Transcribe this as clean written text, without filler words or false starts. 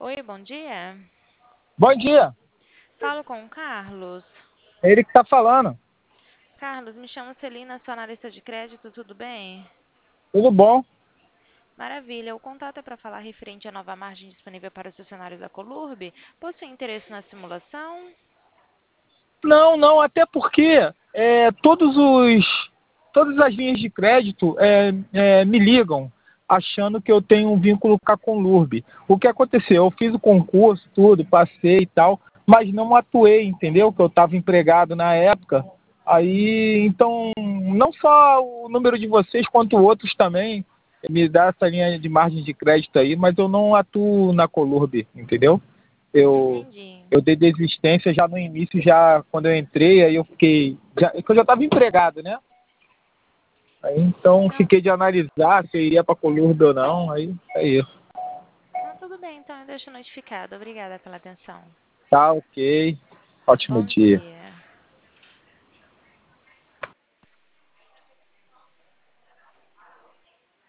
Oi, bom dia. Bom dia, Falo com o Carlos. é ele que está falando. Carlos, me chamo Celina, sou analista de crédito, tudo bem? Tudo bom? Maravilha, o contato é para falar referente à nova margem disponível para os funcionários da Colurb. Possui interesse na simulação? Não, não, até porque todas as linhas de crédito me ligam achando que eu tenho um vínculo com a Conlurb. O que aconteceu? Eu fiz o concurso, tudo, passei e tal, mas não atuei, entendeu? Que eu estava empregado na época. Aí, então, não só o número de vocês, quanto outros também me dá essa linha de margem de crédito aí, mas eu não atuo na Colurb, entendeu? Eu, Entendi. eu dei desistência já no início, já quando eu entrei, aí eu fiquei. Eu já estava empregado, né? Aí, então Não, fiquei de analisar se eu iria para a Colurb ou não, aí é isso. não, tudo bem, então eu deixo notificado. Obrigada pela atenção. Tá, ok. Ótimo Bom dia. dia.